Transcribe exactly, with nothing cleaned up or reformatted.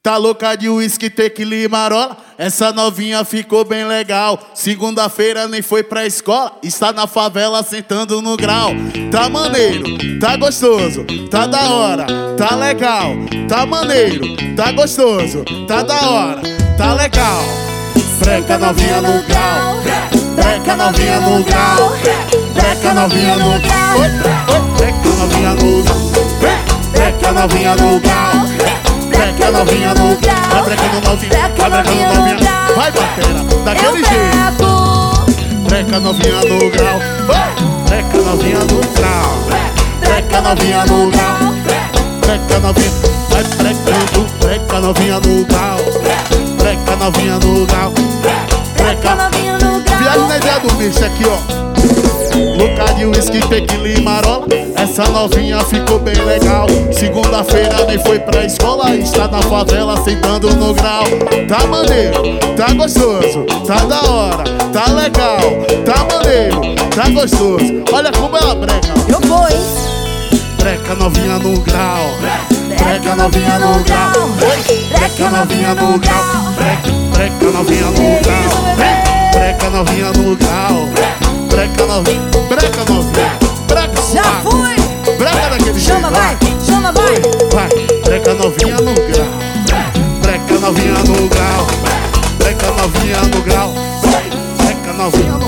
Tá louca de uísque, tequila e marola. Essa novinha ficou bem legal. Segunda-feira nem foi pra escola. Está na favela sentando no grau. Tá maneiro, tá gostoso, tá da hora, tá legal. Tá maneiro, tá gostoso, tá da hora, tá legal. Breca novinha no grau, breca novinha no grau, breca novinha no grau, breca novinha no grau, breca novinha no grau, breca novinha no grau, vai brecando novinha, vai brecando novinha, vai batera, daquele jeito. Breca novinha no grau, breca novinha no grau, breca novinha no grau, breca novinha, vai brecando, breca novinha no grau, breca novinha no grau, breca novinha no grau. Viagem na ideia do bicho aqui, ó. Louca de uísque, tequila e marola. Essa novinha ficou bem legal. Segunda-feira nem foi pra escola. Está na favela sentando no grau. Tá maneiro, tá gostoso, tá da hora, tá legal. Tá maneiro, tá gostoso. Olha como ela breca. Eu vou, hein? Breca novinha no grau, breca novinha no grau, breca novinha no grau, breca novinha no grau, breca novinha no grau, breca novinha, breca novinha, breca. Já fui! Breca daquele jeito. Chama, vai! Chama, vai! Vai, breca novinha no grau, breca novinha no grau, breca novinha no grau, breca novinha no grau.